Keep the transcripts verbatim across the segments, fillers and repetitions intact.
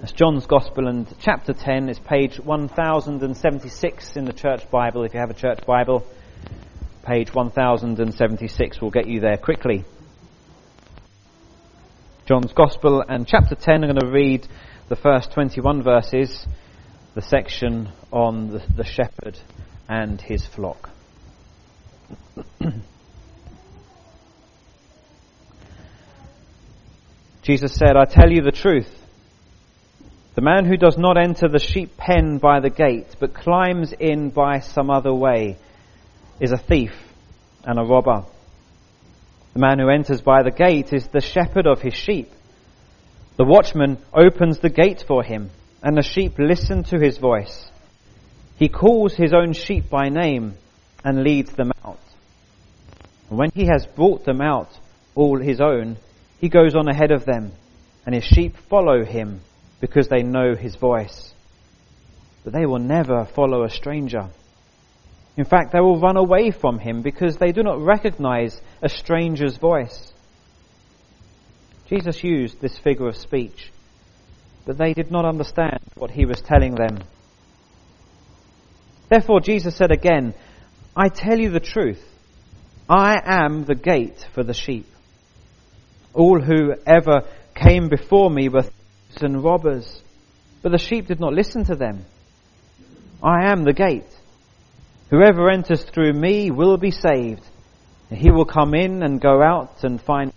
It's John's Gospel, and chapter ten is page one thousand seventy-six in the Church Bible. If you have a Church Bible, page one thousand seventy-six will get you there quickly. John's Gospel and chapter ten, I'm going to read the first twenty-one verses, the section on the, the shepherd and his flock. Jesus said, "I tell you the truth. The man who does not enter the sheep pen by the gate, but climbs in by some other way, is a thief and a robber. The man who enters by the gate is the shepherd of his sheep. The watchman opens the gate for him, and the sheep listen to his voice. He calls his own sheep by name and leads them out. And when he has brought them out, all his own, he goes on ahead of them, and his sheep follow him, because they know his voice. But they will never follow a stranger. In fact, they will run away from him because they do not recognize a stranger's voice." Jesus used this figure of speech, but they did not understand what he was telling them. Therefore Jesus said again, "I tell you the truth. I am the gate for the sheep. All who ever came before me were and robbers, but the sheep did not listen to them. I am the gate. Whoever enters through me will be saved, and he will come in and go out and find.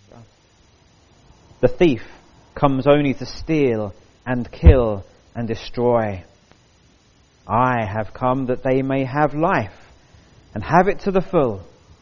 The thief comes only to steal and kill and destroy. I have come that they may have life and have it to the full.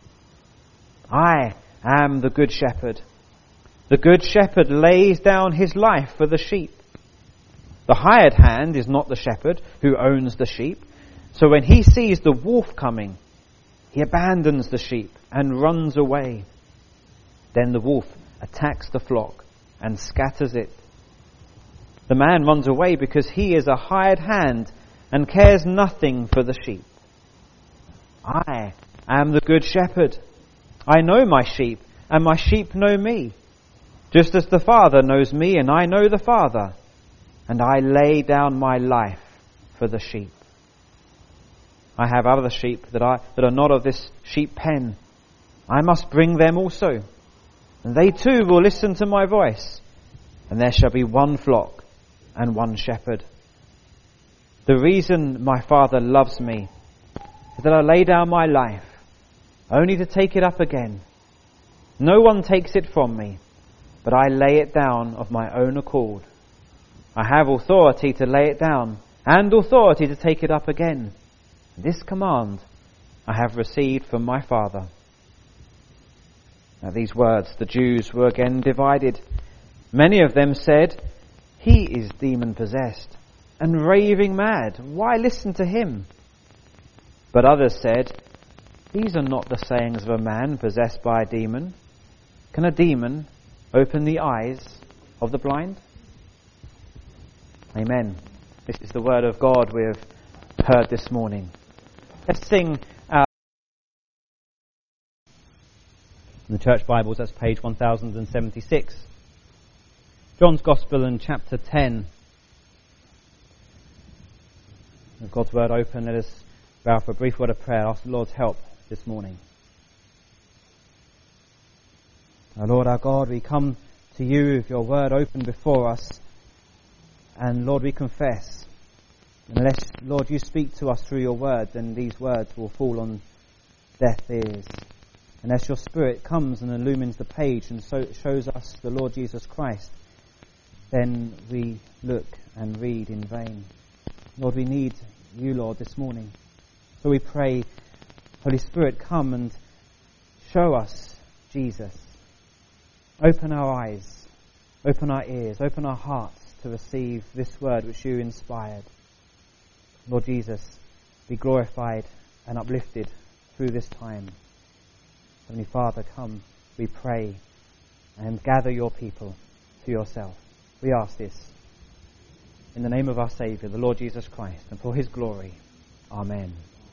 I am the good shepherd. The good shepherd lays down his life for the sheep. The hired hand is not the shepherd who owns the sheep. So when he sees the wolf coming, he abandons the sheep and runs away. Then the wolf attacks the flock and scatters it. The man runs away because he is a hired hand and cares nothing for the sheep. I am the good shepherd. I know my sheep, and my sheep know me. Just as the Father knows me, and I know the Father, and I lay down my life for the sheep. I have other sheep that are, that are not of this sheep pen. I must bring them also, and they too will listen to my voice, and there shall be one flock and one shepherd. The reason my Father loves me is that I lay down my life, only to take it up again. No one takes it from me, but I lay it down of my own accord. I have authority to lay it down, and authority to take it up again. This command I have received from my Father." At these words the Jews were again divided. Many of them said, "He is demon-possessed and raving mad. Why listen to him?" But others said, "These are not the sayings of a man possessed by a demon. Can a demon open the eyes of the blind?" Amen. This is the word of God we have heard this morning. Let's sing our... In the Church Bibles, that's page one thousand seventy-six. John's Gospel and chapter ten. With God's word open, let us bow for a brief word of prayer. Ask the Lord's help this morning. Our Lord, our God, we come to you with your word open before us. And Lord, we confess, unless, Lord, you speak to us through your word, then these words will fall on deaf ears. Unless your Spirit comes and illumines the page and so shows us the Lord Jesus Christ, then we look and read in vain. Lord, we need you, Lord, this morning. So we pray, Holy Spirit, come and show us Jesus. Open our eyes, open our ears, open our hearts to receive this word which you inspired. Lord Jesus, be glorified and uplifted through this time. Heavenly Father, come, we pray, and gather your people to yourself. We ask this in the name of our Saviour, the Lord Jesus Christ, and for his glory. Amen.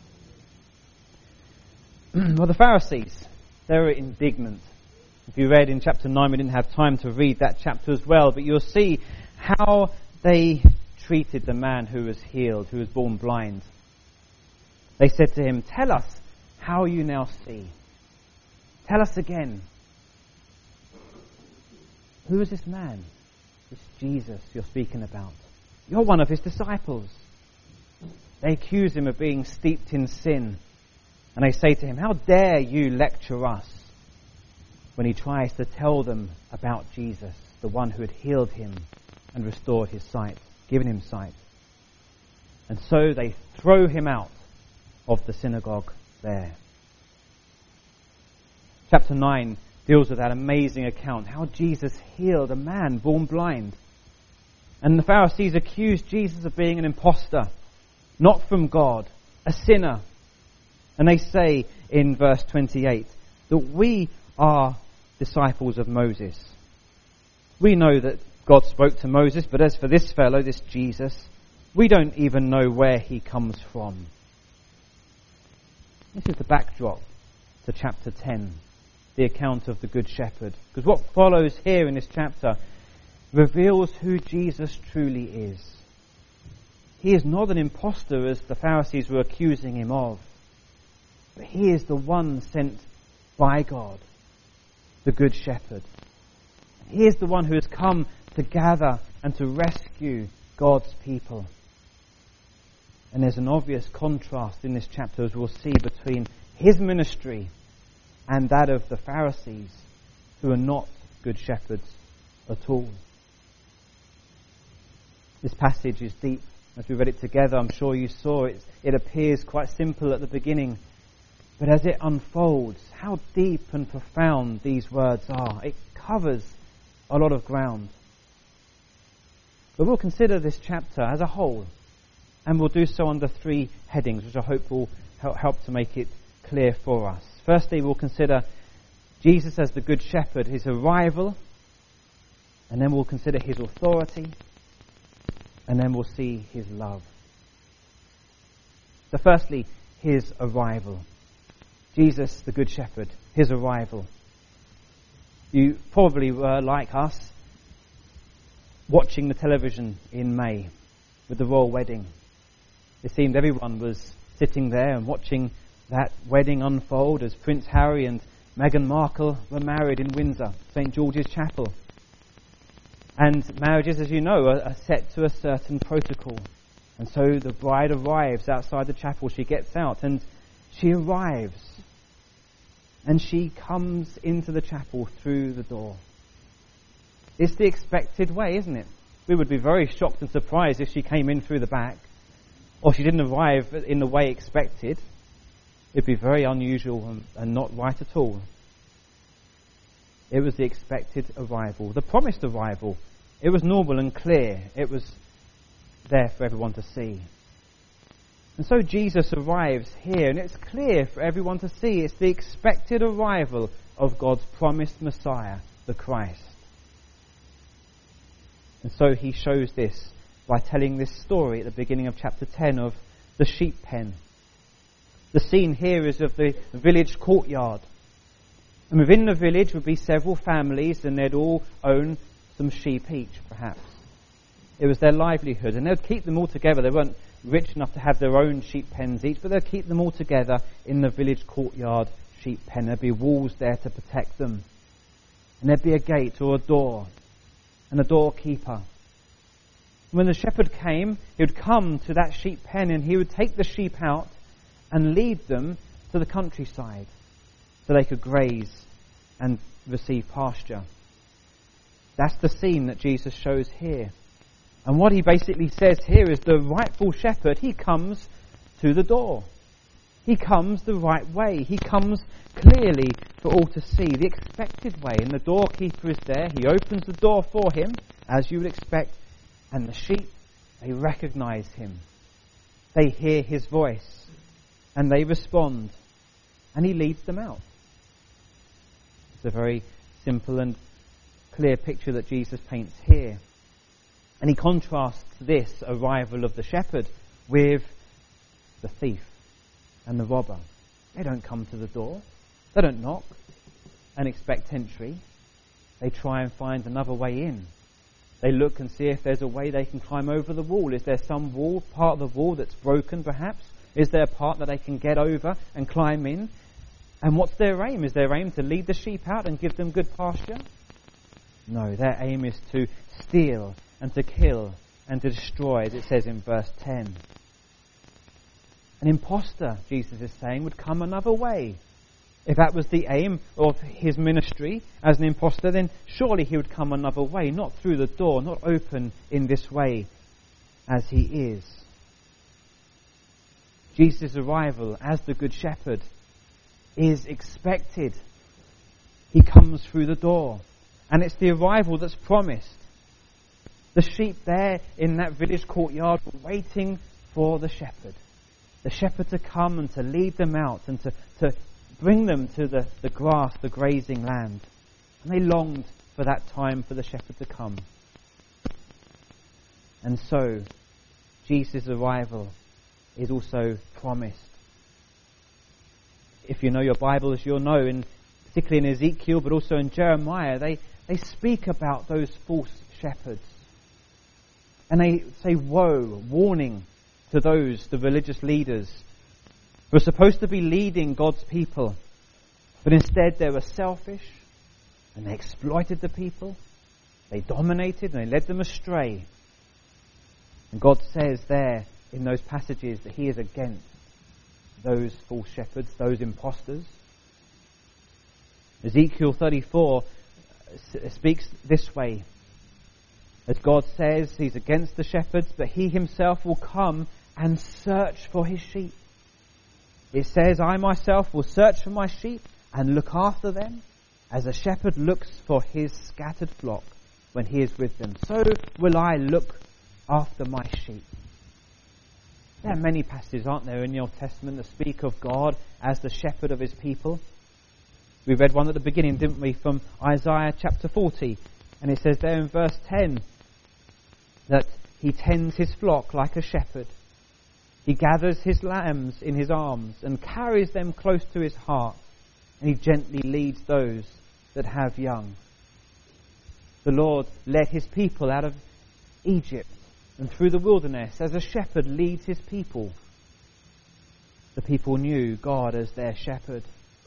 Well, the Pharisees, they were indignant. If you read in chapter nine, we didn't have time to read that chapter as well, but you'll see how they treated the man who was healed, who was born blind. They said to him, "Tell us how you now see. Tell us again. Who is this man? This Jesus you're speaking about. You're one of his disciples." They accuse him of being steeped in sin. And they say to him, "How dare you lecture us?" When he tries to tell them about Jesus, the one who had healed him and restored his sight, given him sight. And so they throw him out of the synagogue there. Chapter nine deals with that amazing account, how Jesus healed a man born blind. And the Pharisees accused Jesus of being an impostor, not from God, a sinner. And they say in verse twenty-eight that we are disciples of Moses. We know that God spoke to Moses, but as for this fellow, this Jesus, we don't even know where he comes from. This is the backdrop to chapter ten, the account of the Good Shepherd. Because what follows here in this chapter reveals who Jesus truly is. He is not an impostor as the Pharisees were accusing him of, but he is the one sent by God, the Good Shepherd. He is the one who has come to gather and to rescue God's people. And there's an obvious contrast in this chapter, as we'll see, between his ministry and that of the Pharisees, who are not good shepherds at all. This passage is deep. As we read it together, I'm sure you saw it. It appears quite simple at the beginning. But as it unfolds, how deep and profound these words are. It covers a lot of ground. But we'll consider this chapter as a whole. And we'll do so under three headings, which I hope will help to make it clear for us. Firstly, we'll consider Jesus as the Good Shepherd, his arrival. And then we'll consider his authority. And then we'll see his love. So firstly, his arrival. Jesus, the Good Shepherd, his arrival. You probably were, like us, watching the television in May with the royal wedding. It seemed everyone was sitting there and watching that wedding unfold as Prince Harry and Meghan Markle were married in Windsor, Saint George's Chapel. And marriages, as you know, are, are set to a certain protocol. And so the bride arrives outside the chapel. She gets out and she arrives. And she comes into the chapel through the door. It's the expected way, isn't it? We would be very shocked and surprised if she came in through the back, or she didn't arrive in the way expected. It'd be very unusual and, and not right at all. It was the expected arrival, the promised arrival. It was normal and clear. It was there for everyone to see. And so Jesus arrives here, and it's clear for everyone to see. It's the expected arrival of God's promised Messiah, the Christ. And so he shows this by telling this story at the beginning of chapter ten of the sheep pen. The scene here is of the village courtyard. And within the village would be several families, and they'd all own some sheep each, perhaps. It was their livelihood, and they'd keep them all together. They weren't rich enough to have their own sheep pens each, but they'd keep them all together in the village courtyard sheep pen. There'd be walls there to protect them. And there'd be a gate or a door, and a doorkeeper. When the shepherd came, he would come to that sheep pen, and he would take the sheep out and lead them to the countryside so they could graze and receive pasture. That's the scene that Jesus shows here. And what he basically says here is the rightful shepherd, he comes to the door. He comes the right way. He comes clearly for all to see, the expected way. And the doorkeeper is there. He opens the door for him, as you would expect. And the sheep, they recognize him. They hear his voice. And they respond. And he leads them out. It's a very simple and clear picture that Jesus paints here. And he contrasts this arrival of the shepherd with the thief and the robber. They don't come to the door. They don't knock and expect entry. They try and find another way in. They look and see if there's a way they can climb over the wall. Is there some wall, part of the wall that's broken perhaps? Is there a part that they can get over and climb in? And what's their aim? Is their aim to lead the sheep out and give them good pasture? No, their aim is to steal and to kill and to destroy, as it says in verse ten. An imposter, Jesus is saying, would come another way. If that was the aim of his ministry as an imposter, then surely he would come another way, not through the door, not open in this way as he is. Jesus' arrival as the Good Shepherd is expected. He comes through the door, and it's the arrival that's promised. The sheep there in that village courtyard were waiting for the shepherd. The shepherd to come and to lead them out and to, to bring them to the, the grass, the grazing land. And they longed for that time for the shepherd to come. And so, Jesus' arrival is also promised. If you know your Bibles, you'll know, in, particularly in Ezekiel, but also in Jeremiah, they, they speak about those false shepherds. And they say, woe, warning to those, the religious leaders, who are supposed to be leading God's people. But instead they were selfish, and they exploited the people. They dominated, and they led them astray. And God says there in those passages that he is against those false shepherds, those impostors. Ezekiel thirty-four speaks this way. As God says, he's against the shepherds, but he himself will come and search for his sheep. It says, I myself will search for my sheep and look after them, as a shepherd looks for his scattered flock when he is with them. So will I look after my sheep. There are many passages, aren't there, in the Old Testament that speak of God as the shepherd of his people. We read one at the beginning, didn't we, from Isaiah chapter forty. And it says there in verse ten that he tends his flock like a shepherd. He gathers his lambs in his arms and carries them close to his heart. And he gently leads those that have young. The Lord led his people out of Egypt and through the wilderness as a shepherd leads his people. The people knew God as their shepherd.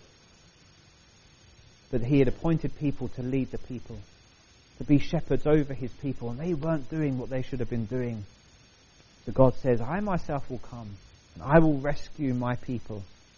But he had appointed people to lead the people, to be shepherds over his people, and they weren't doing what they should have been doing. So God says, I myself will come, and I will rescue my people.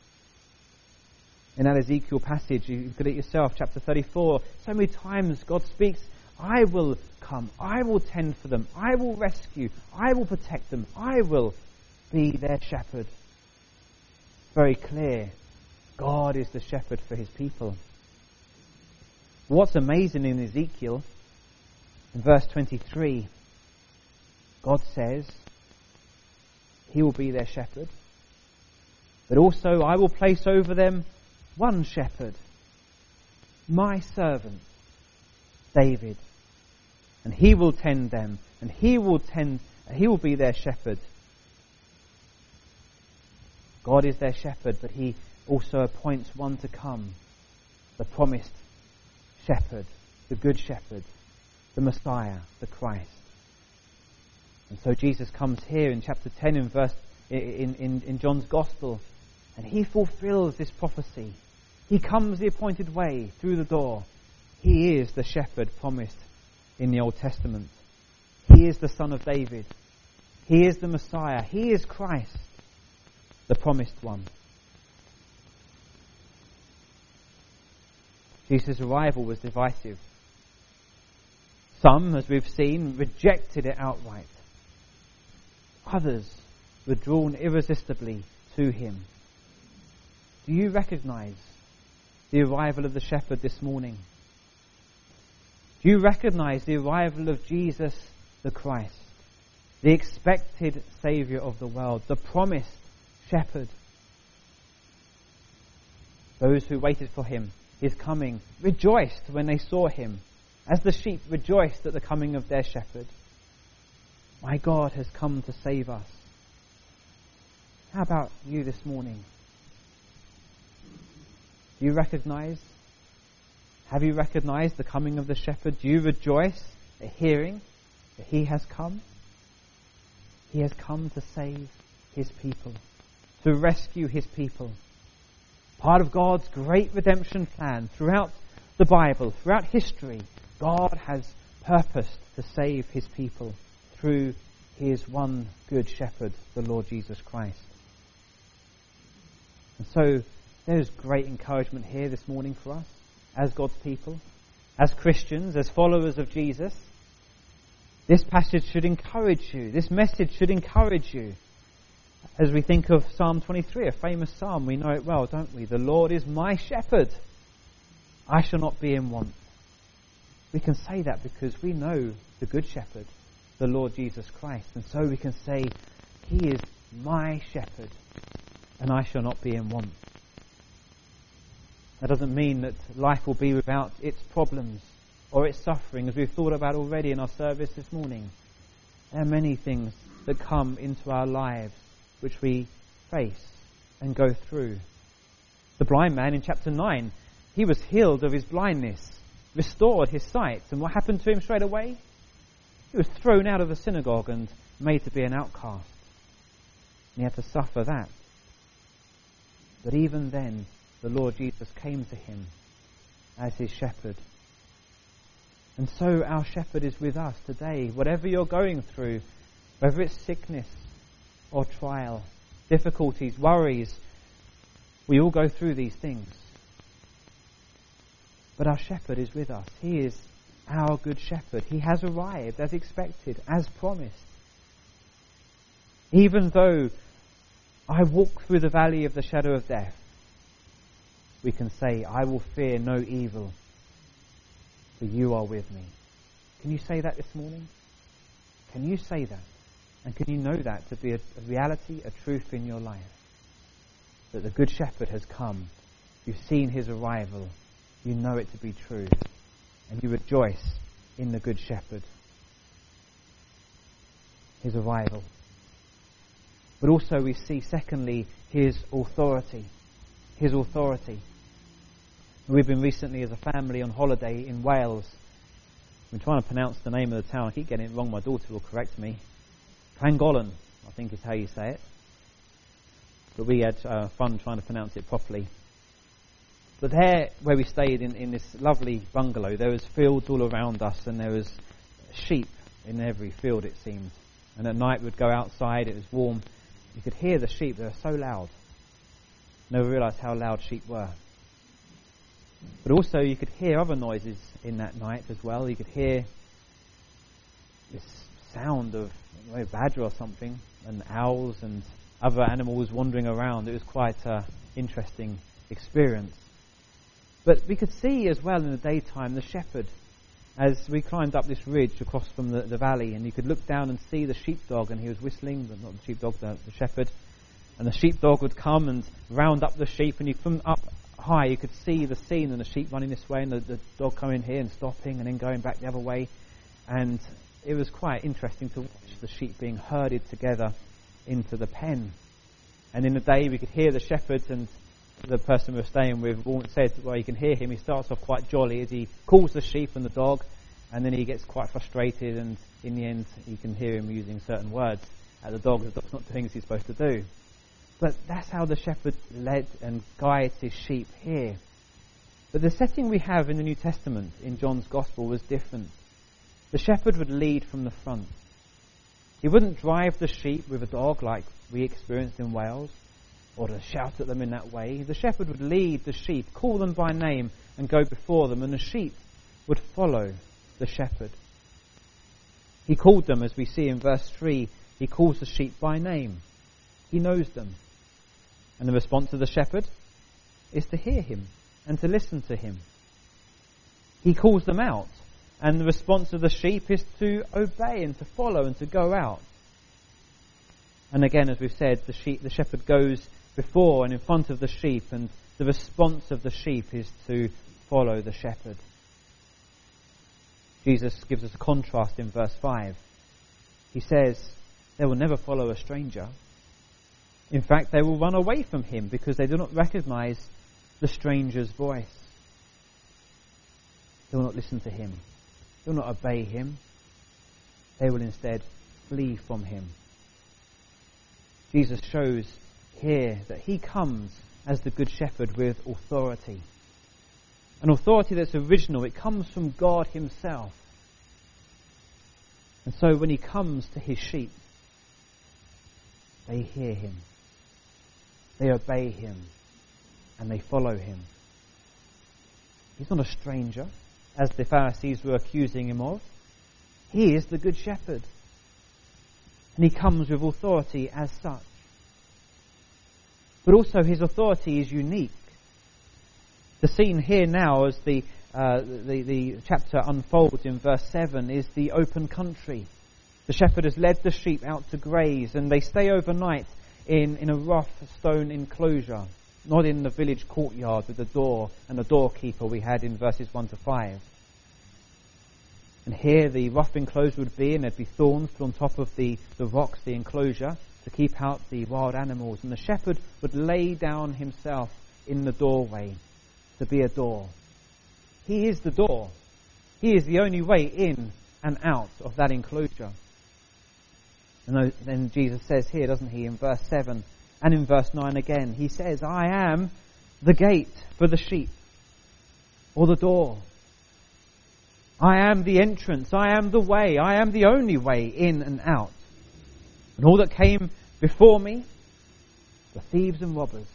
In that Ezekiel passage, you look at it yourself, chapter thirty-four, so many times God speaks, I will come, I will tend for them, I will rescue, I will protect them, I will be their shepherd. Very clear, God is the shepherd for his people. What's amazing in Ezekiel, in verse twenty-three, God says, he will be their shepherd, but also I will place over them one shepherd, my servant, David, and he will tend them, and he will tend, he will be their shepherd. God is their shepherd, but he also appoints one to come, the promised shepherd, the good shepherd, the Messiah, the Christ. And so Jesus comes here in chapter ten in verse in, in, in John's Gospel, and he fulfills this prophecy. He comes the appointed way through the door. He is the shepherd promised in the Old Testament. He is the Son of David. He is the Messiah. He is Christ, the promised one. Jesus' arrival was divisive. Some, as we've seen, rejected it outright. Others were drawn irresistibly to him. Do you recognize the arrival of the shepherd this morning? Do you recognize the arrival of Jesus the Christ, the expected Saviour of the world, the promised shepherd? Those who waited for him, his coming, rejoiced when they saw him, as the sheep rejoiced at the coming of their shepherd. My God has come to save us. How about you this morning? Do you recognize? Have you recognized the coming of the shepherd? Do you rejoice at hearing But he has come. He has come to save his people, to rescue his people. Part of God's great redemption plan throughout the Bible, throughout history, God has purposed to save his people through his one good shepherd, the Lord Jesus Christ. And so there's great encouragement here this morning for us as God's people, as Christians, as followers of Jesus. This passage should encourage you. This message should encourage you. As we think of Psalm twenty-three, a famous psalm, we know it well, don't we? The Lord is my shepherd. I shall not be in want. We can say that because we know the good shepherd, the Lord Jesus Christ. And so we can say, he is my shepherd, and I shall not be in want. That doesn't mean that life will be without its problems or its suffering, as we've thought about already in our service this morning. There are many things that come into our lives which we face and go through. The blind man in chapter nine, he was healed of his blindness, restored his sight, and what happened to him straight away? He was thrown out of the synagogue and made to be an outcast. And he had to suffer that. But even then, the Lord Jesus came to him as his shepherd. And so our shepherd is with us today. Whatever you're going through, whether it's sickness or trial, difficulties, worries, we all go through these things. But our shepherd is with us. He is our good shepherd. He has arrived as expected, as promised. Even though I walk through the valley of the shadow of death, we can say, I will fear no evil, for you are with me. Can you say that this morning? Can you say that? And can you know that to be a, a reality, a truth in your life? That the Good Shepherd has come. You've seen his arrival. You know it to be true. And you rejoice in the Good Shepherd. His arrival. But also we see, secondly, his authority. His authority. We've been recently as a family on holiday in Wales. I've been trying to pronounce the name of the town. I keep getting it wrong. My daughter will correct me. Llangollen, I think is how you say it. But we had uh, fun trying to pronounce it properly. But there, where we stayed in, in this lovely bungalow, there was fields all around us, and there was sheep in every field, it seemed. And at night we'd go outside, it was warm. You could hear the sheep, they were so loud. Never realised how loud sheep were. But also you could hear other noises in that night as well. You could hear this sound of a badger or something, and owls and other animals wandering around. It was quite an interesting experience. But we could see as well in the daytime the shepherd as we climbed up this ridge across from the, the valley, and you could look down and see the sheepdog, and he was whistling, but not the sheepdog, the, the shepherd. And the sheepdog would come and round up the sheep, and you from up high you could see the scene, and the sheep running this way and the, the dog coming here and stopping and then going back the other way. And it was quite interesting to watch the sheep being herded together into the pen. And in the day we could hear the shepherd, and the person we were staying with said, well, you can hear him, he starts off quite jolly as he calls the sheep and the dog, and then he gets quite frustrated, and in the end you can hear him using certain words at the dog. The dog's not doing as he's supposed to do. But that's how the shepherd led and guides his sheep here. But the setting we have in the New Testament, in John's Gospel, was different. The shepherd would lead from the front. He wouldn't drive the sheep with a dog like we experienced in Wales, or to shout at them in that way. The shepherd would lead the sheep, call them by name, and go before them, and the sheep would follow the shepherd. He called them, as we see in verse three, he calls the sheep by name. He knows them. And the response of the shepherd is to hear him and to listen to him. He calls them out, and the response of the sheep is to obey and to follow and to go out. And again, as we've said, the sheep, the shepherd goes before and in front of the sheep, and the response of the sheep is to follow the shepherd. Jesus gives us a contrast in verse five. He says, they will never follow a stranger. In fact, they will run away from him because they do not recognize the stranger's voice. They will not listen to him. They will not obey him. they will instead flee from him. Jesus shows here that he comes as the Good Shepherd with authority. An authority that's original. It comes from God himself. And so when he comes to his sheep, they hear him, they obey him, and they follow him. He's not a stranger, as the Pharisees were accusing him of. He is the Good Shepherd. And he comes with authority as such. But also his authority is unique. The scene here now, as the, uh, the, the chapter unfolds in verse seven, is the open country. The shepherd has led the sheep out to graze, and they stay overnight in, in a rough stone enclosure, not in the village courtyard with the door and the doorkeeper we had in verses one to five. And here the rough enclosure would be, and there'd be thorns put on top of the, the rocks, the enclosure, to keep out the wild animals. And the shepherd would lay down himself in the doorway to be a door. He is the door. He is the only way in and out of that enclosure. And then Jesus says here, doesn't he, in verse seven and in verse nine again, he says, I am the gate for the sheep, or the door. I am the entrance. I am the way. I am the only way in and out. And all that came before me were thieves and robbers.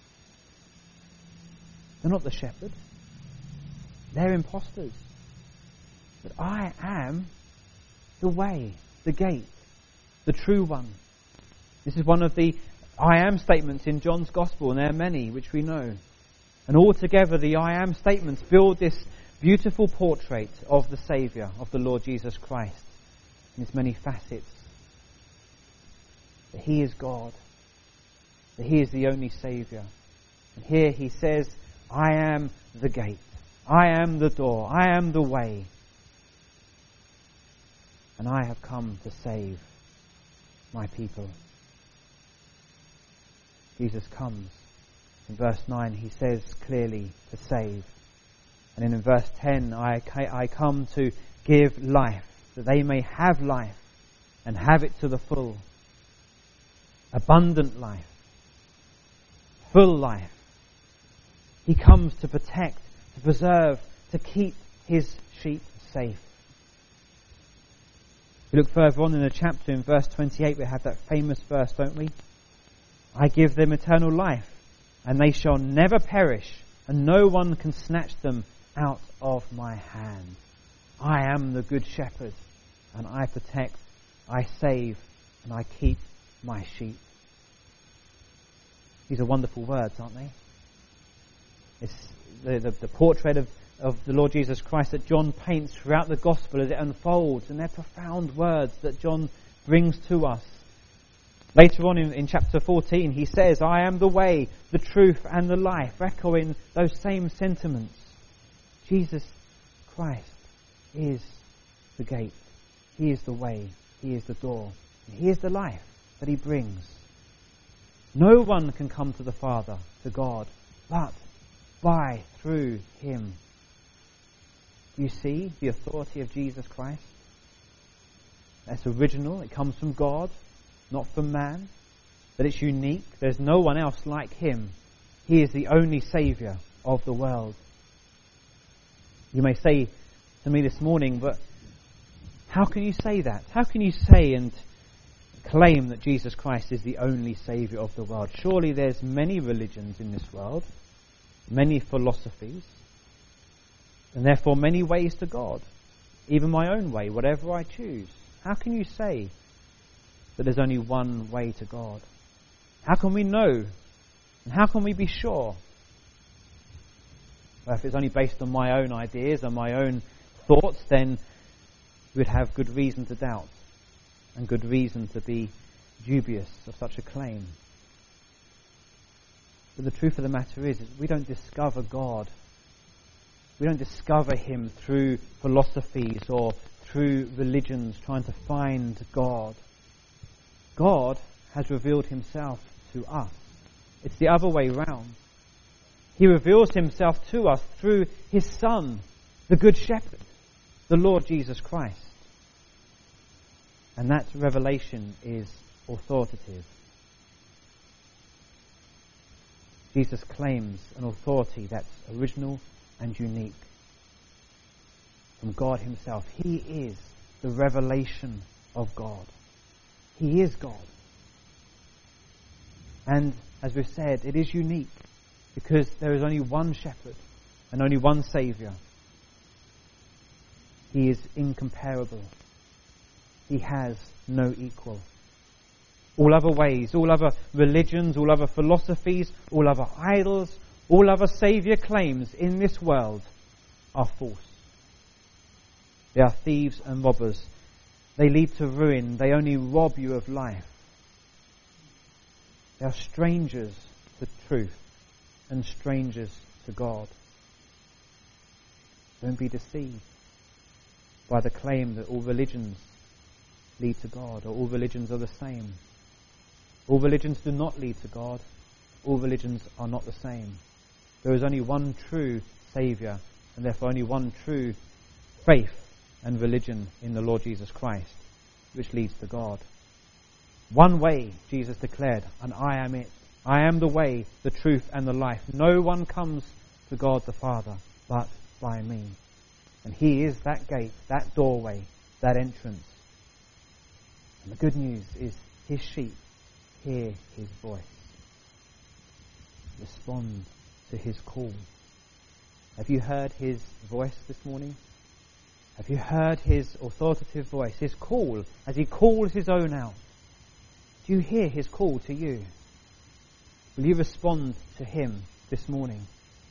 They're not the shepherd. They're impostors. But I am the way, the gate, the true one. This is one of the I am statements in John's Gospel, and there are many which we know. And altogether the I am statements build this beautiful portrait of the Saviour, of the Lord Jesus Christ, in its many facets. That he is God, that he is the only Saviour. And here he says, I am the gate, I am the door, I am the way, and I have come to save my people. Jesus comes. In verse nine he says clearly to save. And then in verse ten, I, I come to give life, that they may have life and have it to the full. Abundant life. Full life. He comes to protect, to preserve, to keep his sheep safe. We look further on in the chapter, in verse twenty-eight, we have that famous verse, don't we? I give them eternal life, and they shall never perish, and no one can snatch them out of my hand. I am the Good Shepherd, and I protect, I save, and I keep my sheep. These are wonderful words, aren't they? It's the, the, the portrait of, of the Lord Jesus Christ that John paints throughout the Gospel as it unfolds, and they're profound words that John brings to us. Later on in, in chapter fourteen, he says, I am the way, the truth, and the life, echoing those same sentiments. Jesus Christ is the gate. He is the way. He is the door. And he is the life that he brings. No one can come to the Father, to God, but by, through him. Do you see the authority of Jesus Christ? That's original. It comes from God, not from man. That it's unique. There's no one else like him. He is the only Saviour of the world. You may say to me this morning, but how can you say that? How can you say and claim that Jesus Christ is the only Saviour of the world? Surely there's many religions in this world, many philosophies, and therefore many ways to God, even my own way, whatever I choose. How can you say that there's only one way to God? How can we know? And how can we be sure? Well, if it's only based on my own ideas and my own thoughts, then we'd have good reason to doubt and good reason to be dubious of such a claim. But the truth of the matter is, is we don't discover God. We don't discover him through philosophies or through religions trying to find God. God has revealed himself to us. It's the other way round. He reveals himself to us through his Son, the Good Shepherd, the Lord Jesus Christ. And that revelation is authoritative. Jesus claims an authority that's original and unique from God himself. He is the revelation of God. He is God. And as we've said, it is unique because there is only one shepherd and only one Saviour. He is incomparable. He has no equal. All other ways, all other religions, all other philosophies, all other idols, all other Saviour claims in this world are false. They are thieves and robbers. They lead to ruin. They only rob you of life. They are strangers to truth and strangers to God. Don't be deceived by the claim that all religions lead to God, or all religions are the same. All religions do not lead to God. All religions are not the same. There is only one true Saviour, and therefore only one true faith and religion in the Lord Jesus Christ, which leads to God. One way, Jesus declared, and I am it. I am the way, the truth, and the life. No one comes to God the Father but by me. And He is that gate, that doorway, that entrance. And the good news is His sheep hear His voice. Respond to His call. Have you heard His voice this morning? Have you heard His authoritative voice, His call, as He calls His own out? Do you hear His call to you? Will you respond to Him this morning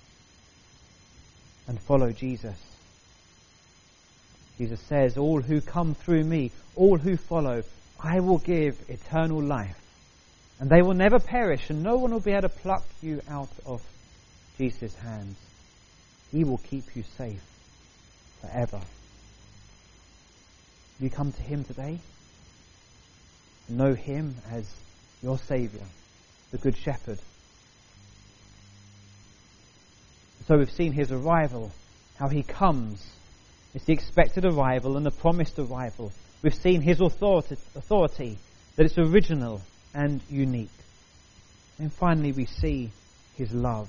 and follow Jesus? Jesus says, all who come through me, all who follow, I will give eternal life. And they will never perish, and no one will be able to pluck you out of Jesus' hands. He will keep you safe forever. Will you come to Him today? Know Him as your Saviour, the Good Shepherd. So we've seen His arrival, how He comes. It's the expected arrival and the promised arrival. We've seen His authority, authority, that it's original and unique. And finally we see His love.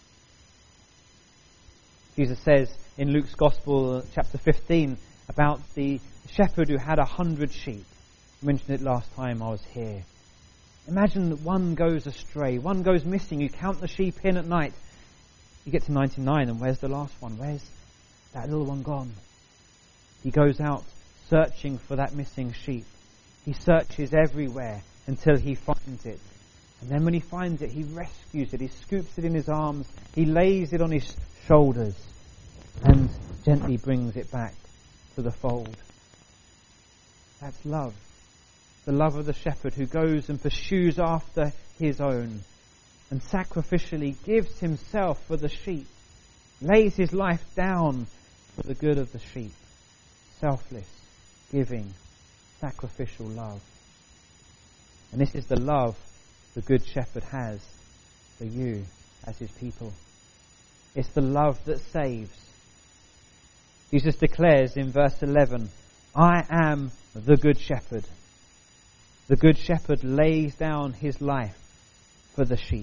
Jesus says in Luke's Gospel, chapter fifteen, about the shepherd who had a hundred sheep. I mentioned it last time I was here. Imagine that one goes astray, one goes missing. You count the sheep in at night. You get to ninety-nine, and where's the last one? Where's that little one gone? He goes out searching for that missing sheep. He searches everywhere until he finds it. And then when he finds it, he rescues it. He scoops it in his arms. He lays it on his shoulders and gently brings it back to the fold. That's love. The love of the shepherd who goes and pursues after his own and sacrificially gives himself for the sheep, lays his life down for the good of the sheep. Selfless, giving, sacrificial love. And this is the love the Good Shepherd has for you as His people. It's the love that saves. Jesus declares in verse eleven, I am the Good Shepherd. The Good Shepherd lays down His life for the sheep.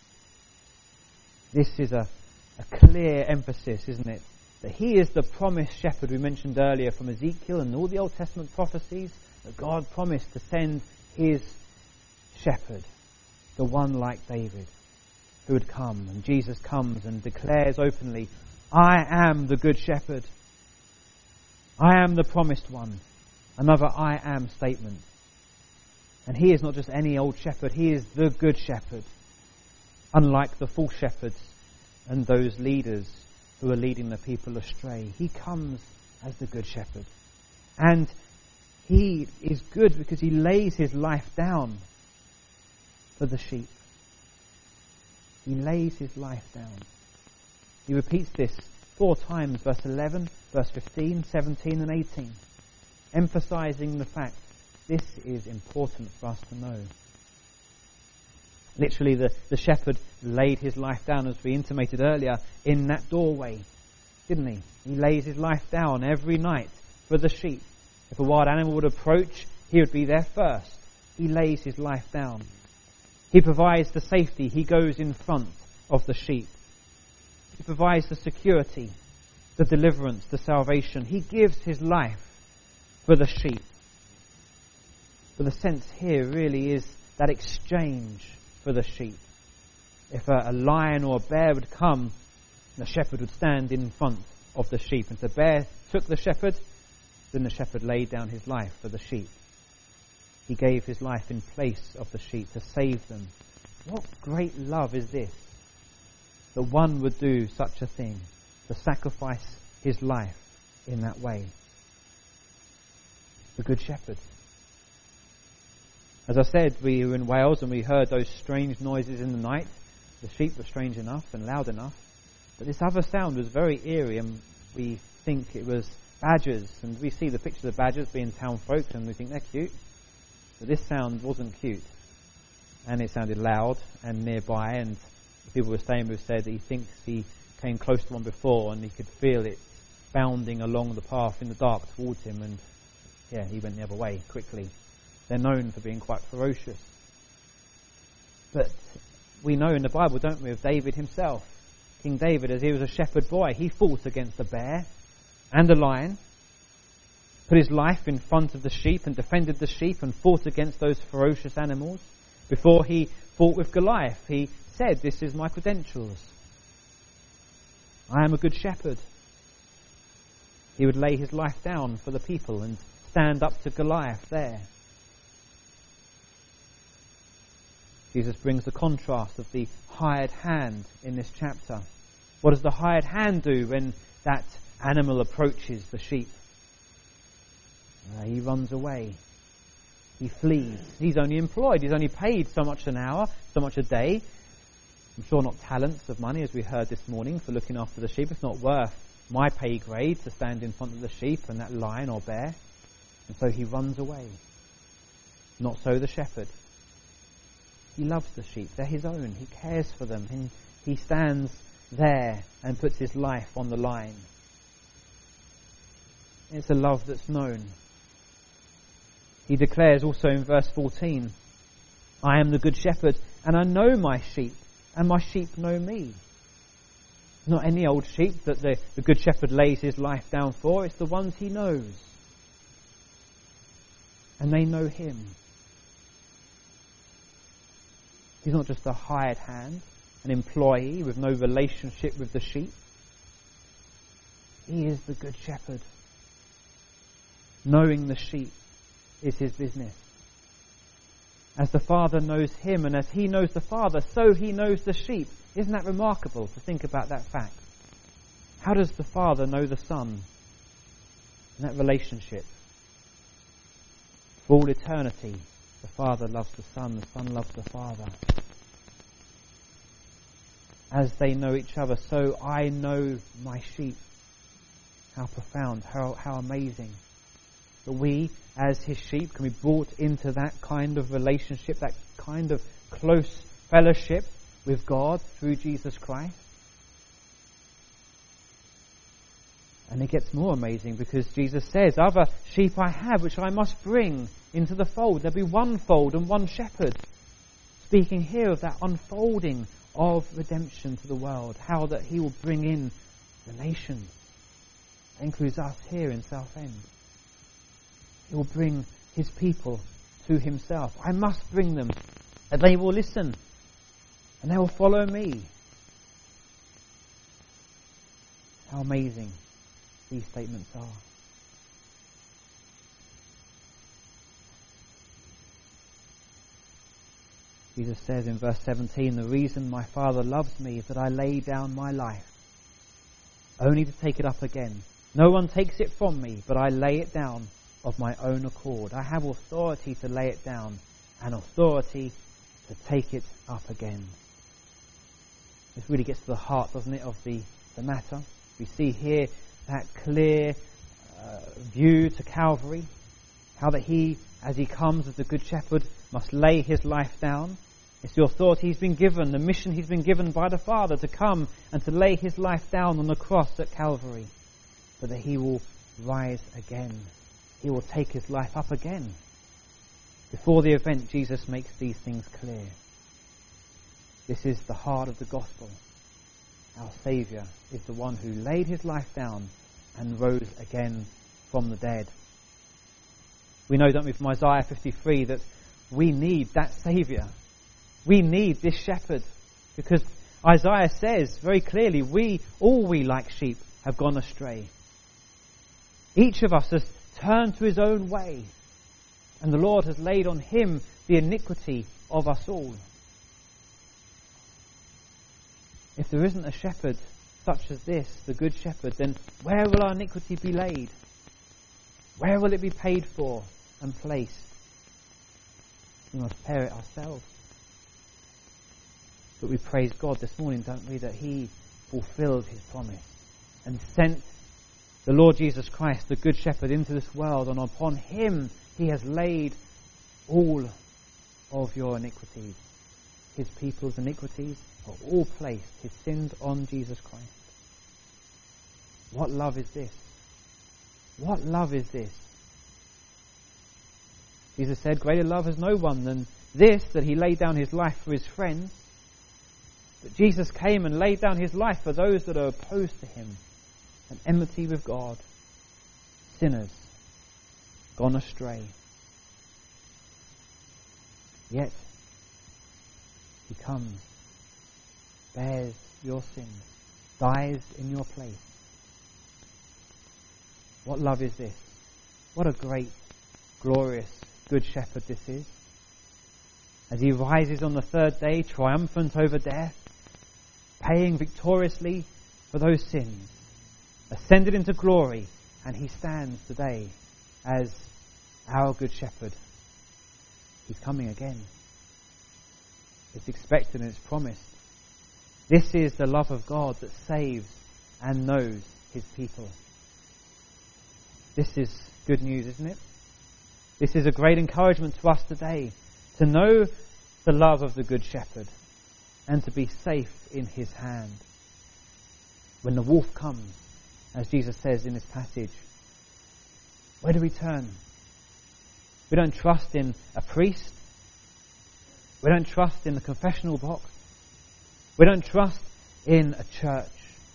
This is a, a clear emphasis, isn't it? That He is the promised shepherd we mentioned earlier from Ezekiel and all the Old Testament prophecies, that God promised to send His shepherd, the one like David, who would come. And Jesus comes and declares openly, I am the Good Shepherd. I am the promised one. Another I am statement. And He is not just any old shepherd, He is the Good Shepherd. Unlike the false shepherds and those leaders who are leading the people astray, He comes as the Good Shepherd. And He is good because He lays His life down for the sheep. He lays His life down. He repeats this four times, verse eleven, verse fifteen, seventeen and eighteen, emphasizing the fact this is important for us to know. Literally, the, the shepherd laid his life down, as we intimated earlier, in that doorway, didn't he? He lays his life down every night for the sheep. If a wild animal would approach, he would be there first. He lays his life down. He provides the safety. He goes in front of the sheep. He provides the security, the deliverance, the salvation. He gives his life for the sheep. But the sense here really is that exchange for the sheep. If a, a lion or a bear would come, the shepherd would stand in front of the sheep. And if the bear took the shepherd, then the shepherd laid down his life for the sheep. He gave his life in place of the sheep to save them. What great love is this? That one would do such a thing, to sacrifice his life in that way. The Good Shepherd. As I said, we were in Wales and we heard those strange noises in the night. The sheep were strange enough and loud enough. But this other sound was very eerie, and we think it was badgers. And we see the pictures of badgers being town folk and we think they're cute. But this sound wasn't cute. And it sounded loud and nearby, and the people were staying with said that he thinks he came close to one before and he could feel it bounding along the path in the dark towards him, and yeah, he went the other way quickly. They're known for being quite ferocious. But we know in the Bible, don't we, of David himself. King David, as he was a shepherd boy, he fought against a bear and a lion, put his life in front of the sheep and defended the sheep and fought against those ferocious animals. Before he fought with Goliath, he said, "This is my credentials. I am a good shepherd." He would lay his life down for the people and stand up to Goliath there. Jesus brings the contrast of the hired hand in this chapter. What does the hired hand do when that animal approaches the sheep? Uh, he runs away. He flees. He's only employed. He's only paid so much an hour, so much a day. I'm sure not talents of money, as we heard this morning, for looking after the sheep. It's not worth my pay grade to stand in front of the sheep and that lion or bear. And so he runs away. Not so the shepherd. He loves the sheep. They're his own. He cares for them. And he stands there and puts his life on the line. It's a love that's known. He declares also in verse fourteen, "I am the good shepherd, and I know my sheep, and my sheep know me." Not any old sheep that the, the good shepherd lays his life down for. It's the ones he knows. And they know him. He's not just a hired hand, an employee with no relationship with the sheep. He is the good shepherd. Knowing the sheep is his business. As the Father knows him, and as he knows the Father, so he knows the sheep. Isn't that remarkable to think about that fact? How does the Father know the Son? In that relationship. For all eternity, the Father loves the Son, the Son loves the Father. As they know each other, so I know my sheep. How profound, how, how amazing. That we, as his sheep, can be brought into that kind of relationship, that kind of close fellowship with God through Jesus Christ. And it gets more amazing because Jesus says, "Other sheep I have, which I must bring into the fold." There'll be one fold and one shepherd. Speaking here of that unfolding of redemption to the world, how that he will bring in the nations. That includes us here in Southend. He will bring his people to himself. I must bring them, and they will listen, and they will follow me. How amazing these statements are. Jesus says in verse seventeen, "The reason my Father loves me is that I lay down my life, only to take it up again. No one takes it from me, but I lay it down of my own accord. I have authority to lay it down and authority to take it up again." This really gets to the heart, doesn't it, of the, the matter. We see here that clear uh, view to Calvary, how that he, as he comes as the Good Shepherd, must lay his life down. It's the authority he's been given, the mission he's been given by the Father to come and to lay his life down on the cross at Calvary, but that he will rise again. He will take his life up again Before the event, Jesus makes these things clear. This is the heart of the gospel. Our Saviour is the one who laid his life down and rose again from the dead. We know, don't we, from Isaiah fifty-three, that we need that Saviour. We need this shepherd, because Isaiah says very clearly, we, all we like sheep have gone astray. Each of us has turned to his own way, and the Lord has laid on him the iniquity of us all. If there isn't a shepherd such as this, the good shepherd, then where will our iniquity be laid? Where will it be paid for and placed? We must bear it ourselves. But we praise God this morning, don't we, that he fulfilled his promise and sent the Lord Jesus Christ, the Good Shepherd, into this world, and upon him he has laid all of your iniquities. His people's iniquities are all placed, his sins, on Jesus Christ. What love is this? What love is this? Jesus said, greater love has no one than this, that he laid down his life for his friends. But Jesus came and laid down his life for those that are opposed to him, an enmity with God, sinners, gone astray. Yet, he comes, bears your sins, dies in your place. What love is this? What a great, glorious, good shepherd this is. As he rises on the third day, triumphant over death, paying victoriously for those sins, ascended into glory, and he stands today as our good shepherd. He's coming again. It's expected and it's promised. This is the love of God that saves and knows his people. This is good news, isn't it? This is a great encouragement to us today, to know the love of the Good Shepherd and to be safe in his hand. When the wolf comes, as Jesus says in this passage, where do we turn? We don't trust in a priest. We don't trust in the confessional box. We don't trust in a church,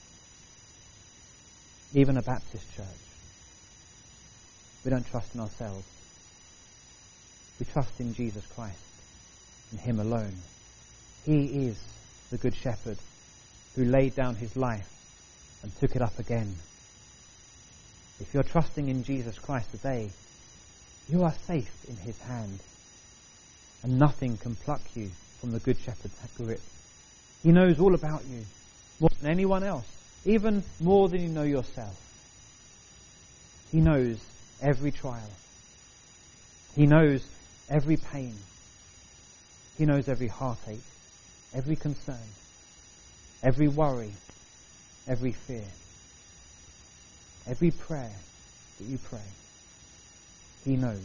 even a Baptist church. We don't trust in ourselves. We trust in Jesus Christ, in him alone. He is the Good Shepherd who laid down his life and took it up again. If you're trusting in Jesus Christ today, you are safe in his hand, and nothing can pluck you from the Good Shepherd's grip. He knows all about you, more than anyone else, even more than you know yourself. He knows every trial. He knows every pain. He knows every heartache, every concern, every worry, every fear, every prayer that you pray. He knows.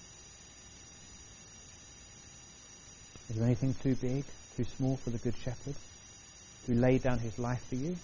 Is there anything too big, too small for the Good Shepherd who laid down his life for you?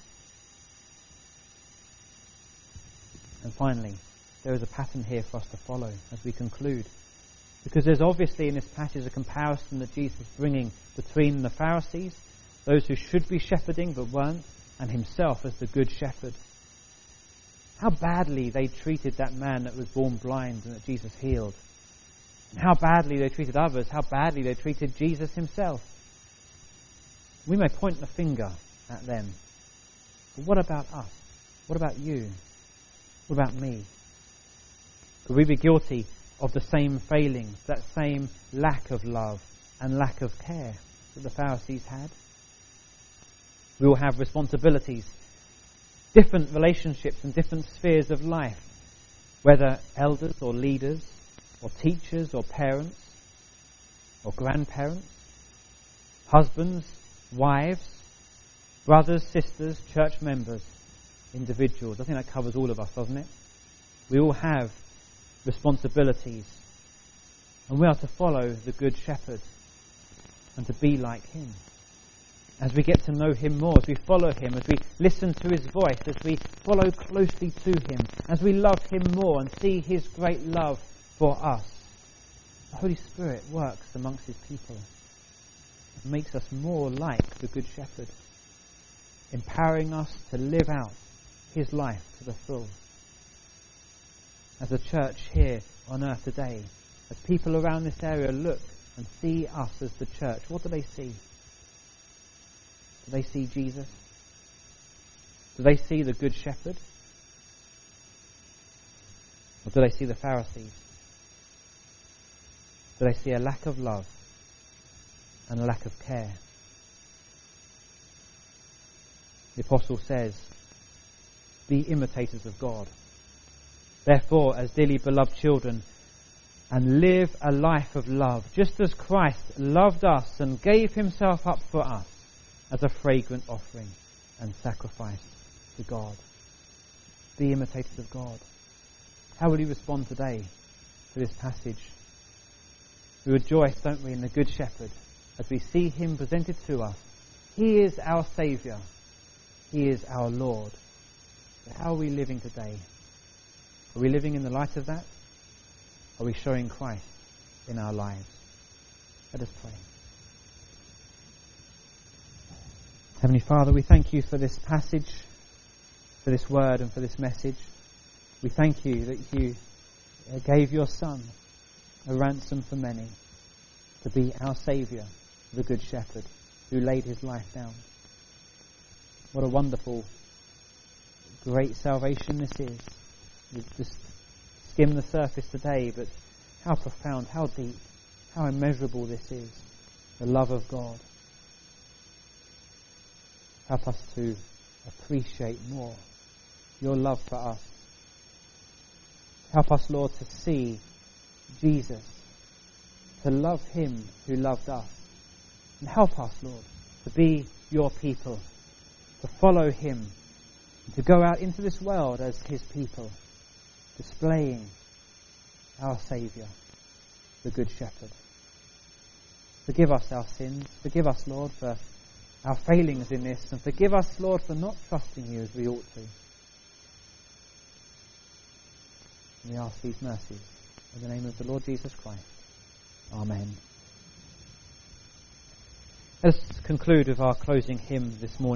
And finally, there is a pattern here for us to follow as we conclude. Because there's obviously in this passage a comparison that Jesus is bringing between the Pharisees, those who should be shepherding but weren't, and himself as the Good Shepherd. How badly they treated that man that was born blind and that Jesus healed. And how badly they treated others, how badly they treated Jesus himself. We may point the finger at them. But what about us? What about you? What about me? Could we be guilty of the same failings, that same lack of love and lack of care that the Pharisees had? We all have responsibilities, different relationships and different spheres of life, whether elders or leaders, or teachers or parents, or grandparents, husbands, wives, brothers, sisters, church members, individuals. I think that covers all of us, doesn't it? We all have responsibilities, and we are to follow the Good Shepherd and to be like him. As we get to know him more, as we follow him, as we listen to his voice, as we follow closely to him, as we love him more and see his great love for us, The Holy Spirit works amongst his people and makes us more like the Good Shepherd, empowering us to live out his life to the full. As a church here on earth today, as people around this area look and see us as the church, what do they see? Do they see Jesus? Do they see the Good Shepherd? Or do they see the Pharisees? Do they see a lack of love and a lack of care? The Apostle says, be imitators of God. Therefore, as dearly beloved children, and live a life of love, just as Christ loved us and gave himself up for us as a fragrant offering and sacrifice to God. Be imitators of God. How will you respond today to this passage? We rejoice, don't we, in the Good Shepherd as we see him presented to us. He is our Saviour. He is our Lord. But how are we living today? Are we living in the light of that? Are we showing Christ in our lives? Let us pray. Heavenly Father, we thank you for this passage, for this word and for this message. We thank you that you gave your Son a ransom for many to be our Saviour, the Good Shepherd, who laid his life down. What a wonderful, great salvation this is. We've just skimmed the surface today, but how profound, how deep, how immeasurable this is. The love of God. Help us to appreciate more your love for us. Help us, Lord, to see Jesus, to love him who loved us. And help us, Lord, to be your people, to follow him, and to go out into this world as his people, displaying our Saviour, the Good Shepherd. Forgive us our sins. Forgive us, Lord, for our failings in this, and forgive us, Lord, for not trusting you as we ought to. And we ask these mercies in the name of the Lord Jesus Christ. Amen. Let us conclude with our closing hymn this morning.